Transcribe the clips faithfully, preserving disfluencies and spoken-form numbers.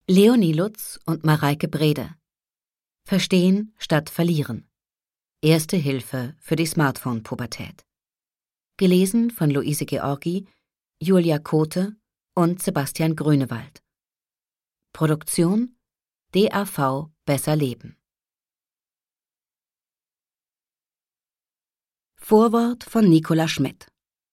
Leonie Lutz und Mareike Brede. Verstehen statt verlieren. Erste Hilfe für die Smartphone-Pubertät. Gelesen von Luise Georgi, Julia Kote und Sebastian Grünewald. Produktion D A V Besser Leben. Vorwort von Nicola Schmidt.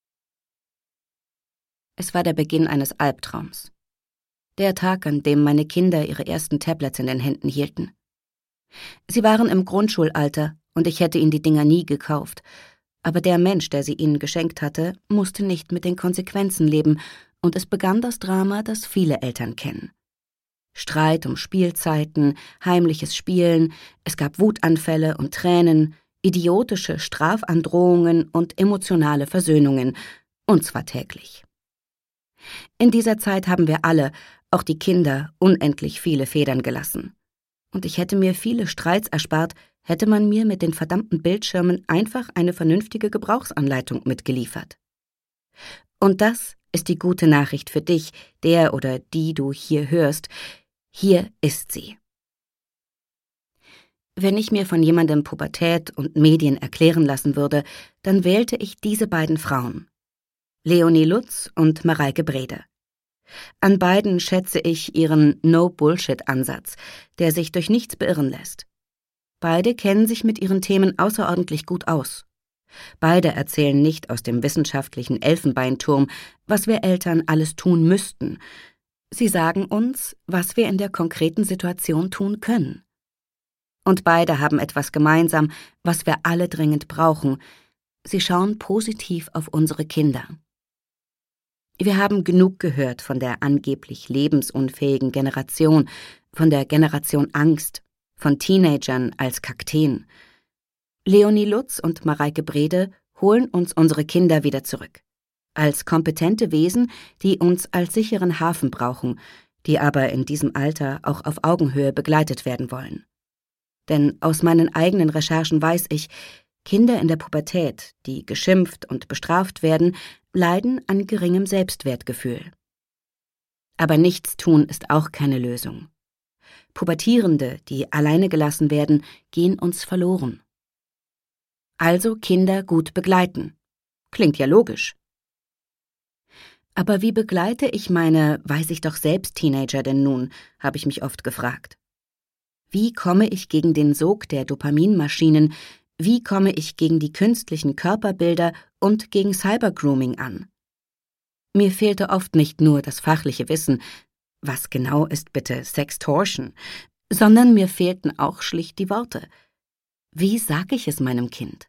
Es war der Beginn eines Albtraums. Der Tag, an dem meine Kinder ihre ersten Tablets in den Händen hielten. Sie waren im Grundschulalter und ich hätte ihnen die Dinger nie gekauft. Aber der Mensch, der sie ihnen geschenkt hatte, musste nicht mit den Konsequenzen leben und es begann das Drama, das viele Eltern kennen. Streit um Spielzeiten, heimliches Spielen, es gab Wutanfälle und Tränen, idiotische Strafandrohungen und emotionale Versöhnungen, und zwar täglich. In dieser Zeit haben wir alle, auch die Kinder, unendlich viele Federn gelassen. Und ich hätte mir viele Streits erspart, hätte man mir mit den verdammten Bildschirmen einfach eine vernünftige Gebrauchsanleitung mitgeliefert. Und das ist die gute Nachricht für dich, der oder die du hier hörst. Hier ist sie. Wenn ich mir von jemandem Pubertät und Medien erklären lassen würde, dann wählte ich diese beiden Frauen. Leonie Lutz und Mareike Brede. An beiden schätze ich ihren No-Bullshit-Ansatz, der sich durch nichts beirren lässt. Beide kennen sich mit ihren Themen außerordentlich gut aus. Beide erzählen nicht aus dem wissenschaftlichen Elfenbeinturm, was wir Eltern alles tun müssten. Sie sagen uns, was wir in der konkreten Situation tun können. Und beide haben etwas gemeinsam, was wir alle dringend brauchen. Sie schauen positiv auf unsere Kinder. Wir haben genug gehört von der angeblich lebensunfähigen Generation, von der Generation Angst, von Teenagern als Kakteen. Leonie Lutz und Mareike Brede holen uns unsere Kinder wieder zurück. Als kompetente Wesen, die uns als sicheren Hafen brauchen, die aber in diesem Alter auch auf Augenhöhe begleitet werden wollen. Denn aus meinen eigenen Recherchen weiß ich, Kinder in der Pubertät, die geschimpft und bestraft werden, leiden an geringem Selbstwertgefühl. Aber nichts tun ist auch keine Lösung. Pubertierende, die alleine gelassen werden, gehen uns verloren. Also Kinder gut begleiten. Klingt ja logisch. Aber wie begleite ich meine, weiß ich doch selbst Teenager denn nun, habe ich mich oft gefragt. Wie komme ich gegen den Sog der Dopaminmaschinen, wie komme ich gegen die künstlichen Körperbilder und gegen Cybergrooming an? Mir fehlte oft nicht nur das fachliche Wissen, was genau ist bitte Sextortion, sondern mir fehlten auch schlicht die Worte. Wie sage ich es meinem Kind?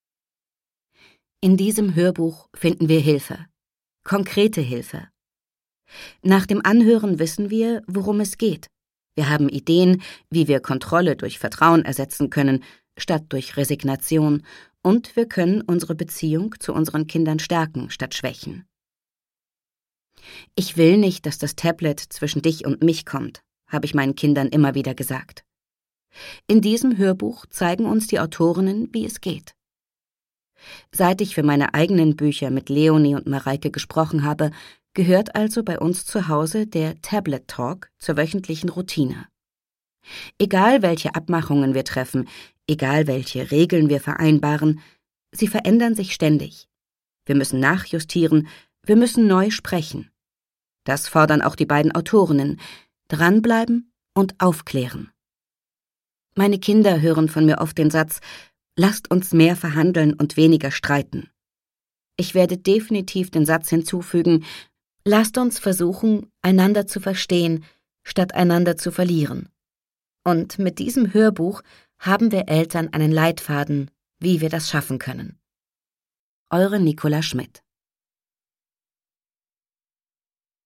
In diesem Hörbuch finden wir Hilfe, konkrete Hilfe. Nach dem Anhören wissen wir, worum es geht. Wir haben Ideen, wie wir Kontrolle durch Vertrauen ersetzen können, statt durch Resignation, und wir können unsere Beziehung zu unseren Kindern stärken, statt schwächen. Ich will nicht, dass das Tablet zwischen dich und mich kommt, habe ich meinen Kindern immer wieder gesagt. In diesem Hörbuch zeigen uns die Autorinnen, wie es geht. Seit ich für meine eigenen Bücher mit Leonie und Mareike gesprochen habe, gehört also bei uns zu Hause der Tablet Talk zur wöchentlichen Routine. Egal welche Abmachungen wir treffen, egal welche Regeln wir vereinbaren, sie verändern sich ständig. Wir müssen nachjustieren, wir müssen neu sprechen. Das fordern auch die beiden Autorinnen. Dranbleiben und aufklären. Meine Kinder hören von mir oft den Satz, lasst uns mehr verhandeln und weniger streiten. Ich werde definitiv den Satz hinzufügen, lasst uns versuchen, einander zu verstehen, statt einander zu verlieren. Und mit diesem Hörbuch haben wir Eltern einen Leitfaden, wie wir das schaffen können. Eure Nicola Schmidt.